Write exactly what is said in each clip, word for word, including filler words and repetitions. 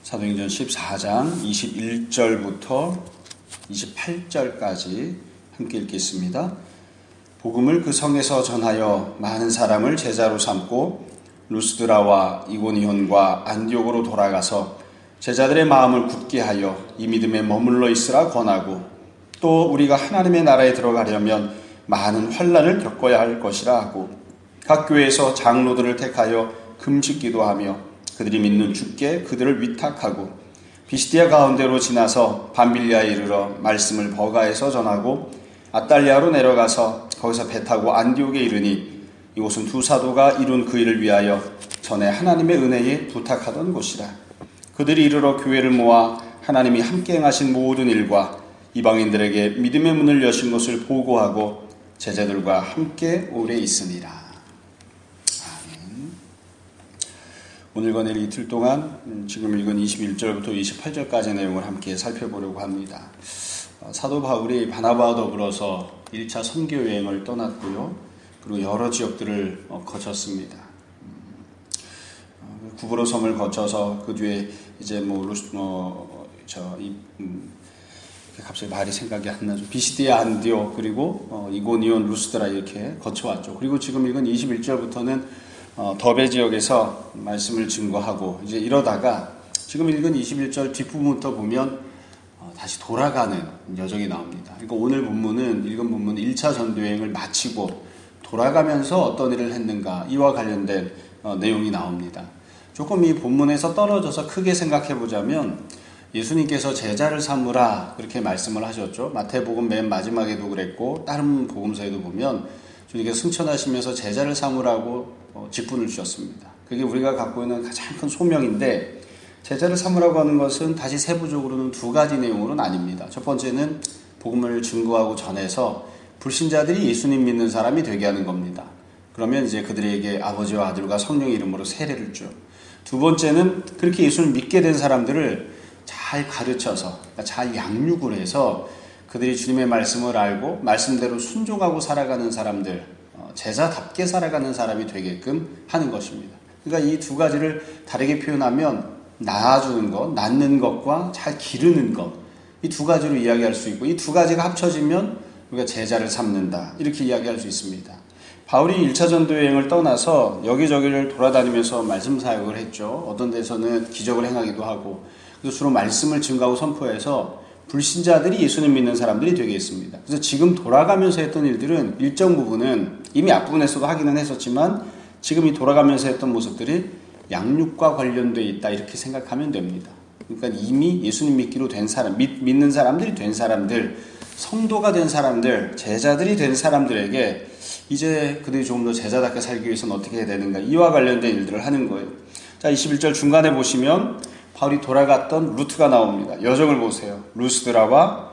사도행전 십사 장 이십일 절부터 이십팔 절까지 함께 읽겠습니다. 복음을 그 성에서 전하여 많은 사람을 제자로 삼고 루스드라와 이고니온과 안디옥으로 돌아가서 제자들의 마음을 굳게 하여 이 믿음에 머물러 있으라 권하고, 또 우리가 하나님의 나라에 들어가려면 많은 환난을 겪어야 할 것이라 하고, 각 교회에서 장로들을 택하여 금식기도 하며 그들이 믿는 주께 그들을 위탁하고, 비시디아 가운데로 지나서 밤빌리아에 이르러 말씀을 버가에서 전하고 아달리아로 내려가서 거기서 배 타고 안디옥에 이르니, 이곳은 두 사도가 이룬 그 일을 위하여 전에 하나님의 은혜에 부탁하던 곳이라. 그들이 이르러 교회를 모아 하나님이 함께 행하신 모든 일과 이방인들에게 믿음의 문을 여신 것을 보고하고 제자들과 함께 오래 있으니라. 아멘. 오늘과 내일 이틀 동안 지금 읽은 이십일 절부터 이십팔 절까지 내용을 함께 살펴보려고 합니다. 사도 바울이 바나바와 더불어서 일 차 선교 여행을 떠났고요. 그리고 여러 지역들을 거쳤습니다. 구브로 섬을 거쳐서 그 뒤에 이제 뭐 루스 뭐 저 이 음, 갑자기 말이 생각이 안 나죠. 비시디아 안디옥 그리고 어, 이고니온 루스드라 이렇게 거쳐왔죠. 그리고 지금 읽은 이십일 절부터는 어, 더베 지역에서 말씀을 증거하고 이제 이러다가 지금 읽은 이십일 절 뒷부분부터 보면 어, 다시 돌아가는 여정이 나옵니다. 그러니까 오늘 본문은 읽은 본문은 일 차 전도여행을 마치고 돌아가면서 어떤 일을 했는가 이와 관련된 어, 내용이 나옵니다. 조금 이 본문에서 떨어져서 크게 생각해 보자면 예수님께서 제자를 삼으라 그렇게 말씀을 하셨죠. 마태복음 맨 마지막에도 그랬고 다른 복음서에도 보면 주님께서 승천하시면서 제자를 삼으라고 어, 직분을 주셨습니다. 그게 우리가 갖고 있는 가장 큰 소명인데, 제자를 삼으라고 하는 것은 다시 세부적으로는 두 가지 내용으로는 아닙니다. 첫 번째는 복음을 증거하고 전해서 불신자들이 예수님 믿는 사람이 되게 하는 겁니다. 그러면 이제 그들에게 아버지와 아들과 성령의 이름으로 세례를 줘. 두 번째는 그렇게 예수를 믿게 된 사람들을 잘 가르쳐서, 잘 양육을 해서 그들이 주님의 말씀을 알고 말씀대로 순종하고 살아가는 사람들, 제자답게 살아가는 사람이 되게끔 하는 것입니다. 그러니까 이 두 가지를 다르게 표현하면 낳아주는 것, 낳는 것과 잘 기르는 것, 이 두 가지로 이야기할 수 있고, 이 두 가지가 합쳐지면 우리가 제자를 삼는다 이렇게 이야기할 수 있습니다. 바울이 일 차 전도여행을 떠나서 여기저기를 돌아다니면서 말씀 사역을 했죠. 어떤 데서는 기적을 행하기도 하고, 그래서 주로 말씀을 증거하고 선포해서 불신자들이 예수님 믿는 사람들이 되게 했습니다. 그래서 지금 돌아가면서 했던 일들은 일정 부분은 이미 앞부분에서도 하기는 했었지만 지금 이 돌아가면서 했던 모습들이 양육과 관련되어 있다 이렇게 생각하면 됩니다. 그러니까 이미 예수님 믿기로 된 사람, 믿, 믿는 사람들이 된 사람들, 성도가 된 사람들, 제자들이 된 사람들에게 이제 그들이 조금 더 제자답게 살기 위해서는 어떻게 해야 되는가, 이와 관련된 일들을 하는 거예요. 자, 이십일 절 중간에 보시면 바울이 돌아갔던 루트가 나옵니다. 여정을 보세요. 루스드라와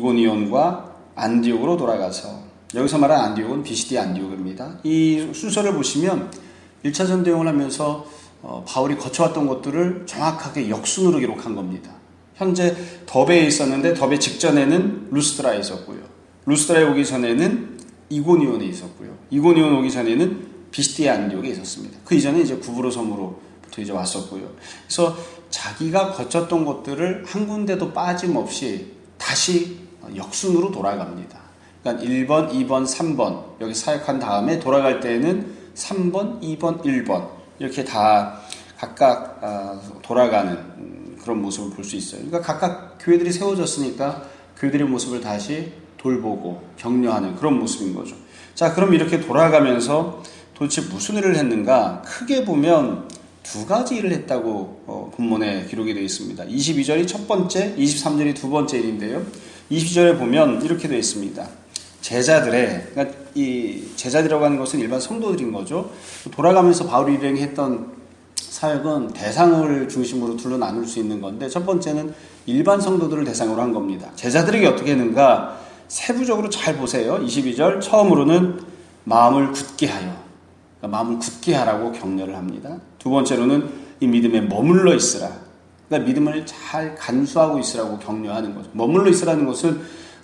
이고니온과 안디옥으로 돌아가서, 여기서 말하는 안디옥은 비시디아 안디옥입니다. 이 순서를 보시면 일 차 전도여행을 하면서 어, 바울이 거쳐왔던 것들을 정확하게 역순으로 기록한 겁니다. 현재 더베에 있었는데 더베 직전에는 루스드라에 있었고요. 루스드라에 오기 전에는 이고니온에 있었고요. 이고니온 오기 전에는 비시디아 안디옥에 있었습니다. 그 이전에 이제 구브로 섬으로부터 이제 왔었고요. 그래서 자기가 거쳤던 것들을 한 군데도 빠짐없이 다시 역순으로 돌아갑니다. 그러니까 일 번, 이 번, 삼 번 여기 사역한 다음에 돌아갈 때에는 삼 번, 이 번, 일 번 이렇게 다 각각 돌아가는 그런 모습을 볼 수 있어요. 그러니까 각각 교회들이 세워졌으니까 교회들의 모습을 다시 돌보고 격려하는 그런 모습인 거죠. 자, 그럼 이렇게 돌아가면서 도대체 무슨 일을 했는가? 크게 보면 두 가지 일을 했다고 어, 본문에 기록이 되어 있습니다. 이십이 절이 첫 번째, 이십삼 절이 두 번째 일인데요. 이십이 절에 보면 이렇게 되어 있습니다. 제자들의, 그러니까 이 제자들이라고 하는 것은 일반 성도들인 거죠. 돌아가면서 바울이 일행했던 사역은 대상을 중심으로 둘러 나눌 수 있는 건데, 첫 번째는 일반 성도들을 대상으로 한 겁니다. 제자들에게 어떻게 했는가? 세부적으로 잘 보세요. 이십이 절 처음으로는 마음을 굳게 하여, 그러니까 마음을 굳게 하라고 격려를 합니다. 두 번째로는 이 믿음에 머물러 있으라, 그러니까 믿음을 잘 간수하고 있으라고 격려하는 거죠. 머물러 있으라는 것은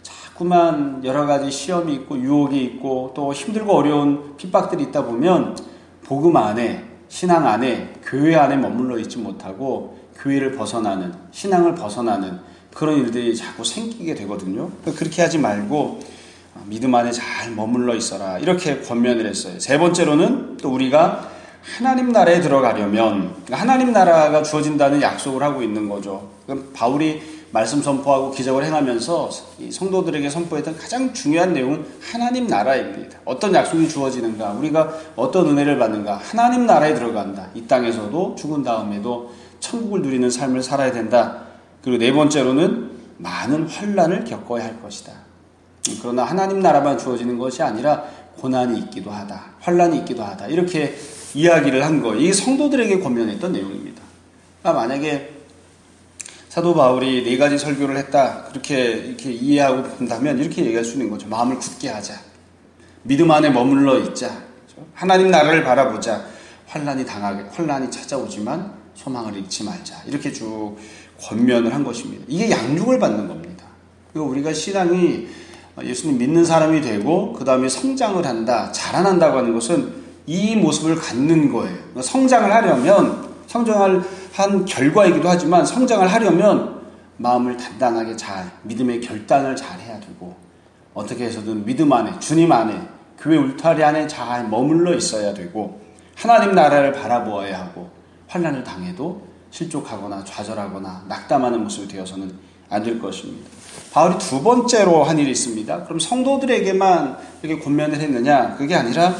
자꾸만 여러 가지 시험이 있고 유혹이 있고 또 힘들고 어려운 핍박들이 있다 보면 복음 안에 신앙 안에, 교회 안에 머물러 있지 못하고 교회를 벗어나는, 신앙을 벗어나는 그런 일들이 자꾸 생기게 되거든요. 그렇게 하지 말고 믿음 안에 잘 머물러 있어라, 이렇게 권면을 했어요. 세 번째로는 또 우리가 하나님 나라에 들어가려면, 하나님 나라가 주어진다는 약속을 하고 있는 거죠. 바울이 말씀 선포하고 기적을 행하면서 이 성도들에게 선포했던 가장 중요한 내용은 하나님 나라입니다. 어떤 약속이 주어지는가, 우리가 어떤 은혜를 받는가, 하나님 나라에 들어간다. 이 땅에서도 죽은 다음에도 천국을 누리는 삶을 살아야 된다. 그리고 네 번째로는 많은 환난을 겪어야 할 것이다. 그러나 하나님 나라만 주어지는 것이 아니라 고난이 있기도 하다, 환난이 있기도 하다, 이렇게 이야기를 한 거, 이게 성도들에게 권면했던 내용입니다. 그러니까 만약에 사도 바울이 네 가지 설교를 했다, 그렇게 이렇게 이해하고 본다면 이렇게 얘기할 수 있는 거죠. 마음을 굳게 하자, 믿음 안에 머물러 있자, 하나님 나라를 바라보자, 환난이 당하게 환난이 찾아오지만 소망을 잃지 말자, 이렇게 쭉 권면을 한 것입니다. 이게 양육을 받는 겁니다. 그리고 우리가 신앙이 예수님 믿는 사람이 되고 그 다음에 성장을 한다, 자라난다고 하는 것은 이 모습을 갖는 거예요. 성장을 하려면, 성장을 한 결과이기도 하지만 성장을 하려면 마음을 단단하게 잘, 믿음의 결단을 잘 해야 되고, 어떻게 해서든 믿음 안에, 주님 안에, 교회 울타리 안에 잘 머물러 있어야 되고, 하나님 나라를 바라보아야 하고, 환난을 당해도 실족하거나 좌절하거나 낙담하는 모습이 되어서는 안 될 것입니다. 바울이 두 번째로 한 일이 있습니다. 그럼 성도들에게만 이렇게 권면을 했느냐? 그게 아니라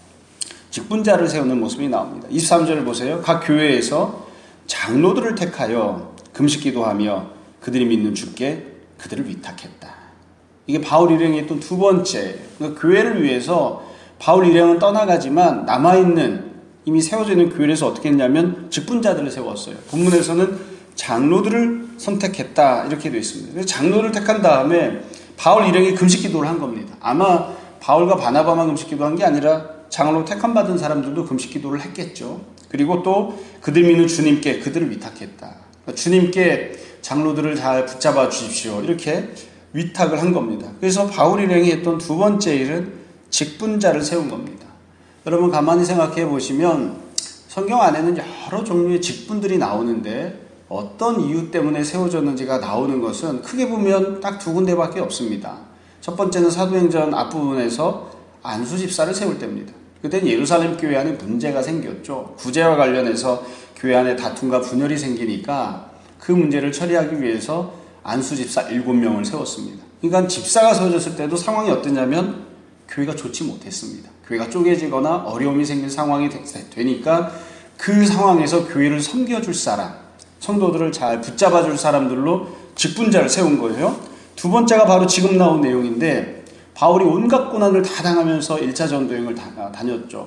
직분자를 세우는 모습이 나옵니다. 이십삼 절을 보세요. 각 교회에서 장로들을 택하여 금식기도하며 그들이 믿는 주께 그들을 위탁했다. 이게 바울 일행이 했던 두 번째, 그러니까 교회를 위해서 바울 일행은 떠나가지만 남아있는, 이미 세워져 있는 교회에서 어떻게 했냐면 직분자들을 세웠어요. 본문에서는 장로들을 선택했다, 이렇게 되어 있습니다. 그래서 장로를 택한 다음에 바울 일행이 금식기도를 한 겁니다. 아마 바울과 바나바만 금식기도한 게 아니라 장로 택함 받은 사람들도 금식기도를 했겠죠. 그리고 또 그들 믿는 주님께 그들을 위탁했다. 그러니까 주님께 장로들을 잘 붙잡아 주십시오, 이렇게 위탁을 한 겁니다. 그래서 바울 일행이 했던 두 번째 일은 직분자를 세운 겁니다. 여러분 가만히 생각해 보시면 성경 안에는 여러 종류의 직분들이 나오는데 어떤 이유 때문에 세워졌는지가 나오는 것은 크게 보면 딱 두 군데밖에 없습니다. 첫 번째는 사도행전 앞부분에서 안수 집사를 세울 때입니다. 그때는 예루살렘 교회 안에 문제가 생겼죠. 구제와 관련해서 교회 안에 다툼과 분열이 생기니까 그 문제를 처리하기 위해서 안수 집사 일곱 명을 세웠습니다. 그러니까 집사가 세워졌을 때도 상황이 어땠냐면 교회가 좋지 못했습니다. 교회가 쪼개지거나 어려움이 생긴 상황이 되니까 그 상황에서 교회를 섬겨줄 사람, 성도들을 잘 붙잡아줄 사람들로 직분자를 세운 거예요. 두 번째가 바로 지금 나온 내용인데, 바울이 온갖 고난을 다 당하면서 일 차 전도여행을 다, 다녔죠.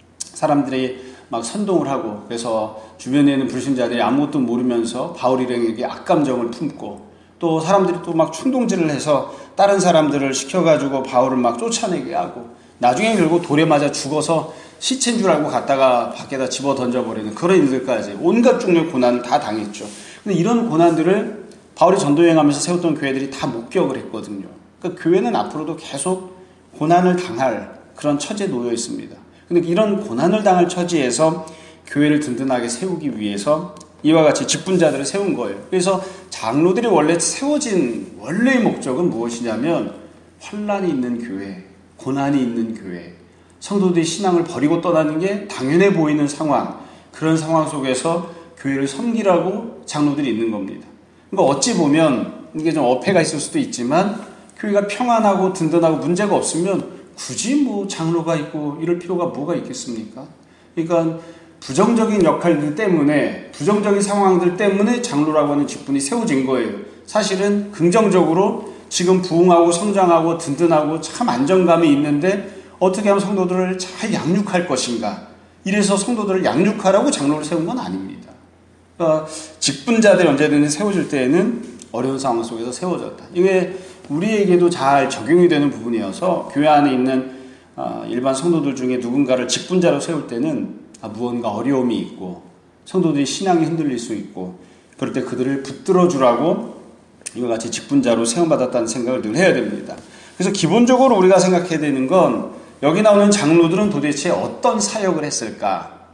사람들이 막 선동을 하고, 그래서 주변에 있는 불신자들이 아무것도 모르면서 바울 일행에게 악감정을 품고, 또 사람들이 또 막 충동질을 해서 다른 사람들을 시켜가지고 바울을 막 쫓아내게 하고, 나중에 결국 돌에 맞아 죽어서 시체인 줄 알고 갔다가 밖에다 집어 던져버리는 그런 일들까지 온갖 종류의 고난을 다 당했죠. 근데 이런 고난들을 바울이 전도여행하면서 세웠던 교회들이 다 목격을 했거든요. 그러니까 교회는 앞으로도 계속 고난을 당할 그런 처지에 놓여 있습니다. 근데 이런 고난을 당할 처지에서 교회를 든든하게 세우기 위해서 이와 같이 직분자들을 세운 거예요. 그래서 장로들이 원래 세워진 원래의 목적은 무엇이냐면 환난이 있는 교회, 고난이 있는 교회, 성도들이 신앙을 버리고 떠나는 게 당연해 보이는 상황, 그런 상황 속에서 교회를 섬기라고 장로들이 있는 겁니다. 그러니까 어찌 보면 이게 좀 어폐가 있을 수도 있지만 교회가 평안하고 든든하고 문제가 없으면 굳이 뭐 장로가 있고 이럴 필요가 뭐가 있겠습니까? 그러니까 부정적인 역할들 때문에, 부정적인 상황들 때문에 장로라고 하는 직분이 세워진 거예요. 사실은 긍정적으로 지금 부흥하고 성장하고 든든하고 참 안정감이 있는데 어떻게 하면 성도들을 잘 양육할 것인가, 이래서 성도들을 양육하라고 장로를 세운 건 아닙니다. 그러니까 직분자들이 언제든지 세워질 때에는 어려운 상황 속에서 세워졌다. 이게 우리에게도 잘 적용이 되는 부분이어서 교회 안에 있는 일반 성도들 중에 누군가를 직분자로 세울 때는 무언가 어려움이 있고 성도들이 신앙이 흔들릴 수 있고 그럴 때 그들을 붙들어 주라고 이와 같이 직분자로 세움받았다는 생각을 늘 해야 됩니다. 그래서 기본적으로 우리가 생각해야 되는 건 여기 나오는 장로들은 도대체 어떤 사역을 했을까?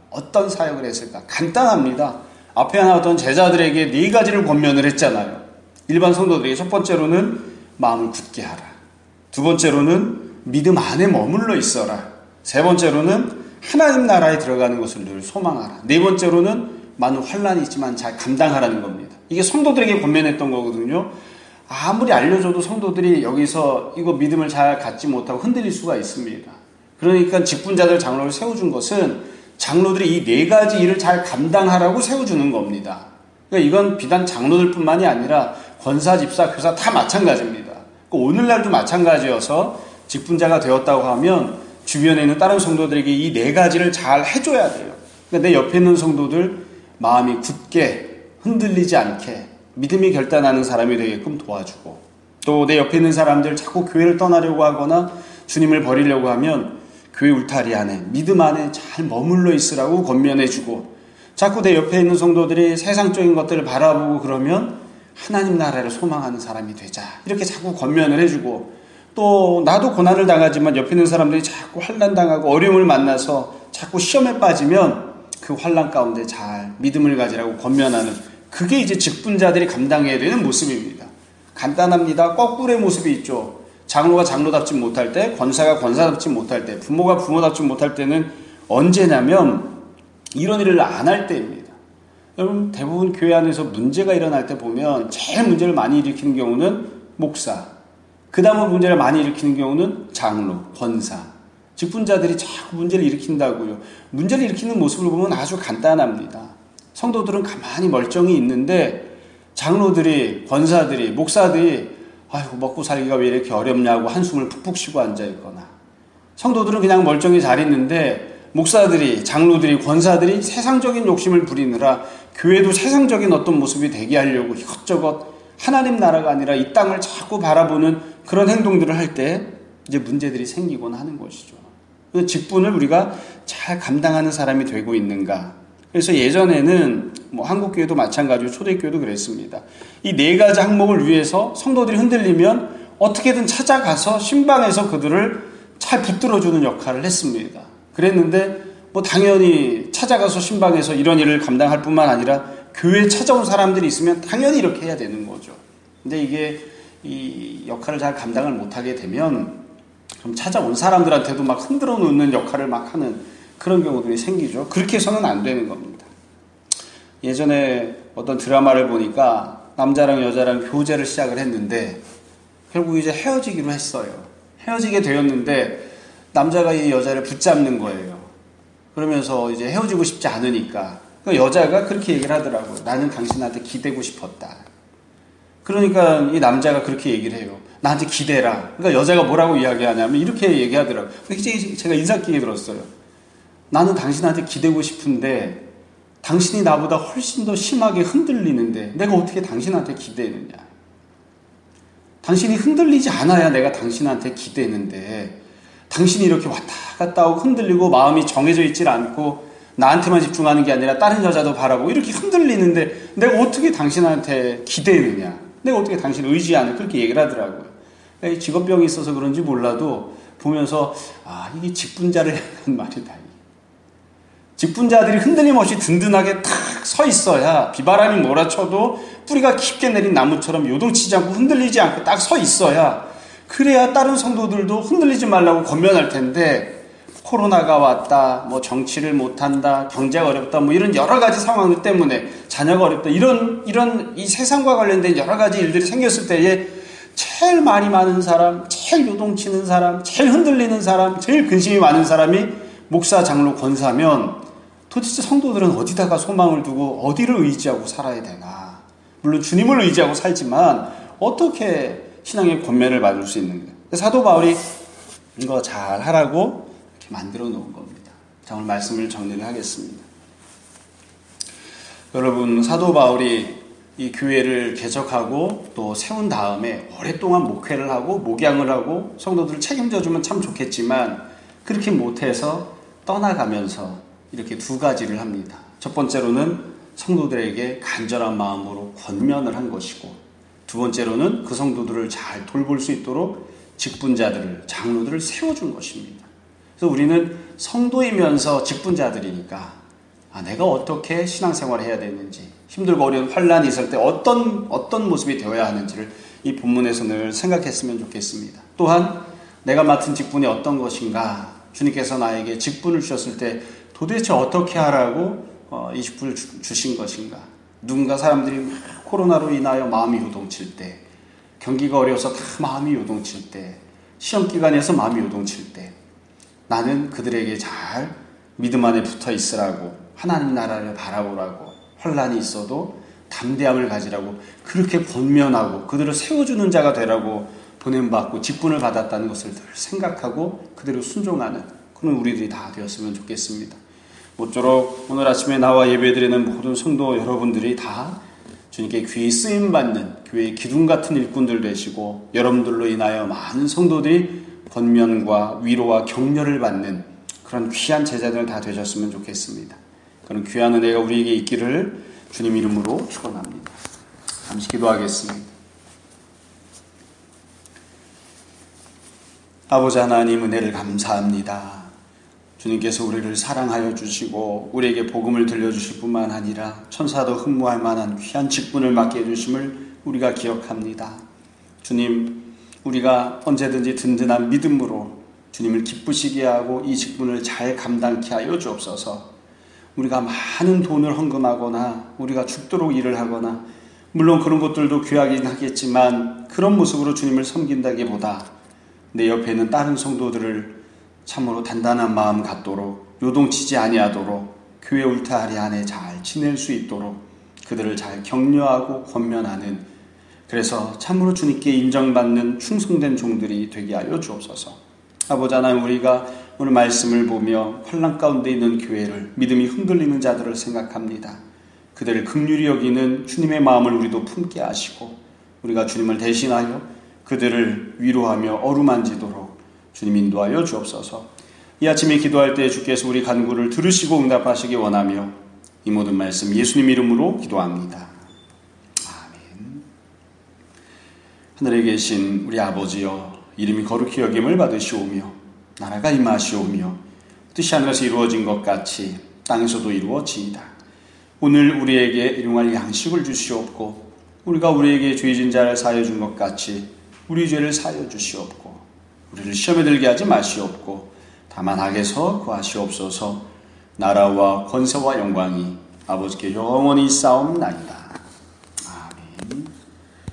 어떤 사역을 했을까? 간단합니다. 앞에 나왔던 제자들에게 네 가지를 권면을 했잖아요. 일반 성도들에게 첫 번째로는 마음을 굳게 하라. 두 번째로는 믿음 안에 머물러 있어라. 세 번째로는 하나님 나라에 들어가는 것을 늘 소망하라. 네 번째로는 많은 환란이 있지만 잘 감당하라는 겁니다. 이게 성도들에게 권면했던 거거든요. 아무리 알려줘도 성도들이 여기서 이거 믿음을 잘 갖지 못하고 흔들릴 수가 있습니다. 그러니까 직분자들 장로를 세워준 것은 장로들이 이 네 가지 일을 잘 감당하라고 세워주는 겁니다. 그러니까 이건 비단 장로들뿐만이 아니라 권사, 집사, 교사 다 마찬가지입니다. 오늘날도 마찬가지여서 직분자가 되었다고 하면 주변에 있는 다른 성도들에게 이 네 가지를 잘 해줘야 돼요. 그러니까 내 옆에 있는 성도들 마음이 굳게 흔들리지 않게 믿음이 결단하는 사람이 되게끔 도와주고, 또 내 옆에 있는 사람들 자꾸 교회를 떠나려고 하거나 주님을 버리려고 하면 교회 울타리 안에 믿음 안에 잘 머물러 있으라고 권면해주고, 자꾸 내 옆에 있는 성도들이 세상적인 것들을 바라보고 그러면 하나님 나라를 소망하는 사람이 되자 이렇게 자꾸 권면을 해주고, 또 나도 고난을 당하지만 옆에 있는 사람들이 자꾸 환난 당하고 어려움을 만나서 자꾸 시험에 빠지면 그 환난 가운데 잘 믿음을 가지라고 권면하는, 그게 이제 직분자들이 감당해야 되는 모습입니다. 간단합니다. 거꾸로의 모습이 있죠. 장로가 장로답지 못할 때, 권사가 권사답지 못할 때, 부모가 부모답지 못할 때는 언제냐면 이런 일을 안 할 때입니다. 여러분, 대부분 교회 안에서 문제가 일어날 때 보면 제일 문제를 많이 일으키는 경우는 목사, 그 다음에 문제를 많이 일으키는 경우는 장로, 권사, 직분자들이 자꾸 문제를 일으킨다고요. 문제를 일으키는 모습을 보면 아주 간단합니다. 성도들은 가만히 멀쩡히 있는데 장로들이, 권사들이, 목사들이 아이고 먹고 살기가 왜 이렇게 어렵냐고 한숨을 푹푹 쉬고 앉아있거나, 성도들은 그냥 멀쩡히 잘 있는데 목사들이, 장로들이, 권사들이 세상적인 욕심을 부리느라 교회도 세상적인 어떤 모습이 되게 하려고 이것저것 하나님 나라가 아니라 이 땅을 자꾸 바라보는 그런 행동들을 할 때 이제 문제들이 생기곤 하는 것이죠. 그 직분을 우리가 잘 감당하는 사람이 되고 있는가. 그래서 예전에는 뭐 한국교회도 마찬가지고 초대교회도 그랬습니다. 이 네 가지 항목을 위해서 성도들이 흔들리면 어떻게든 찾아가서 신방에서 그들을 잘 붙들어주는 역할을 했습니다. 그랬는데 뭐 당연히 찾아가서 신방에서 이런 일을 감당할 뿐만 아니라 교회에 찾아온 사람들이 있으면 당연히 이렇게 해야 되는 거죠. 근데 이게 이 역할을 잘 감당을 못하게 되면 그럼 찾아온 사람들한테도 막 흔들어 놓는 역할을 막 하는 그런 경우들이 생기죠. 그렇게 해서는 안 되는 겁니다. 예전에 어떤 드라마를 보니까 남자랑 여자랑 교제를 시작을 했는데 결국 이제 헤어지기로 했어요. 헤어지게 되었는데 남자가 이 여자를 붙잡는 거예요. 그러면서 이제 헤어지고 싶지 않으니까 그러니까 여자가 그렇게 얘기를 하더라고요. 나는 당신한테 기대고 싶었다. 그러니까 이 남자가 그렇게 얘기를 해요. 나한테 기대라. 그러니까 여자가 뭐라고 이야기하냐면 이렇게 얘기하더라고요. 제가 인상 깊게 들었어요. 나는 당신한테 기대고 싶은데 당신이 나보다 훨씬 더 심하게 흔들리는데 내가 어떻게 당신한테 기대느냐. 당신이 흔들리지 않아야 내가 당신한테 기대는데 당신이 이렇게 왔다 갔다 하고 흔들리고 마음이 정해져 있질 않고 나한테만 집중하는 게 아니라 다른 여자도 바라보고 이렇게 흔들리는데 내가 어떻게 당신한테 기대느냐. 내가 어떻게 당신을 의지하는, 그렇게 얘기를 하더라고요. 직업병이 있어서 그런지 몰라도 보면서 아, 이게 직분자를 향한 말이다. 직분자들이 흔들림 없이 든든하게 탁 서 있어야 비바람이 몰아쳐도 뿌리가 깊게 내린 나무처럼 요동치지 않고 흔들리지 않고 딱 서 있어야, 그래야 다른 성도들도 흔들리지 말라고 권면할 텐데 코로나가 왔다, 뭐 정치를 못한다, 경제가 어렵다, 뭐 이런 여러 가지 상황들 때문에 자녀가 어렵다, 이런 이런 이 세상과 관련된 여러 가지 일들이 생겼을 때에 제일 말이 많은 사람, 제일 요동치는 사람, 제일 흔들리는 사람, 제일 근심이 많은 사람이 목사, 장로, 권사면 도대체 성도들은 어디다가 소망을 두고 어디를 의지하고 살아야 되나. 물론 주님을 의지하고 살지만 어떻게 신앙의 권면을 받을 수 있는가. 사도 바울이 이거 잘 하라고 이렇게 만들어 놓은 겁니다. 자, 오늘 말씀을 정리를 하겠습니다. 여러분, 사도 바울이 이 교회를 개척하고 또 세운 다음에 오랫동안 목회를 하고 목양을 하고 성도들을 책임져 주면 참 좋겠지만 그렇게 못해서 떠나가면서 이렇게 두 가지를 합니다. 첫 번째로는 성도들에게 간절한 마음으로 권면을 한 것이고, 두 번째로는 그 성도들을 잘 돌볼 수 있도록 직분자들을, 장로들을 세워준 것입니다. 그래서 우리는 성도이면서 직분자들이니까 아, 내가 어떻게 신앙생활을 해야 되는지, 힘들고 어려운 환란이 있을 때 어떤 어떤 모습이 되어야 하는지를 이 본문에서 늘 생각했으면 좋겠습니다. 또한 내가 맡은 직분이 어떤 것인가, 주님께서 나에게 직분을 주셨을 때 도대체 어떻게 하라고 어, 이 직분을 주, 주신 것인가. 누군가 사람들이 막 코로나로 인하여 마음이 요동칠 때, 경기가 어려워서 다 마음이 요동칠 때, 시험 기간에서 마음이 요동칠 때, 나는 그들에게 잘 믿음 안에 붙어 있으라고, 하나님 나라를 바라보라고, 환란이 있어도 담대함을 가지라고 그렇게 권면하고 그들을 세워주는 자가 되라고 보냄받고 직분을 받았다는 것을 늘 생각하고 그대로 순종하는 그런 우리들이 다 되었으면 좋겠습니다. 모쪼록 오늘 아침에 나와 예배드리는 모든 성도 여러분들이 다 주님께 귀히 쓰임받는 교회의 기둥 같은 일꾼들 되시고, 여러분들로 인하여 많은 성도들이 권면과 위로와 격려를 받는 그런 귀한 제자들 다 되셨으면 좋겠습니다. 그런 귀한 은혜가 우리에게 있기를 주님 이름으로 축원합니다. 잠시 기도하겠습니다. 아버지 하나님, 은혜를 감사합니다. 주님께서 우리를 사랑하여 주시고 우리에게 복음을 들려주실 뿐만 아니라 천사도 흠모할 만한 귀한 직분을 맡게 해주심을 우리가 기억합니다. 주님, 우리가 언제든지 든든한 믿음으로 주님을 기쁘시게 하고 이 직분을 잘 감당케 하여 주옵소서. 우리가 많은 돈을 헌금하거나 우리가 죽도록 일을 하거나, 물론 그런 것들도 귀하긴 하겠지만 그런 모습으로 주님을 섬긴다기보다 내 옆에 있는 다른 성도들을 참으로 단단한 마음 갖도록, 요동치지 아니하도록 교회 울타리 안에 잘 지낼 수 있도록 그들을 잘 격려하고 권면하는, 그래서 참으로 주님께 인정받는 충성된 종들이 되게 하여 주옵소서. 아버지 하나님, 우리가 오늘 말씀을 보며 환난 가운데 있는 교회를, 믿음이 흔들리는 자들을 생각합니다. 그들을 긍휼히 여기는 주님의 마음을 우리도 품게 하시고, 우리가 주님을 대신하여 그들을 위로하며 어루만지도록 주님 인도하여 주옵소서. 이 아침에 기도할 때 주께서 우리 간구를 들으시고 응답하시기 원하며 이 모든 말씀 예수님 이름으로 기도합니다. 아멘. 하늘에 계신 우리 아버지여, 이름이 거룩히 여김을 받으시오며 나라가 임하시오며 뜻이 하늘에서 이루어진 것 같이 땅에서도 이루어지이다. 오늘 우리에게 일용할 양식을 주시옵고, 우리가 우리에게 죄진 자를 사하여 준 것 같이 우리 죄를 사하여 주시옵고, 우리를 시험에 들게 하지 마시옵고 다만 악에서 구하시옵소서. 나라와 권세와 영광이 아버지께 영원히 있사옵나이다.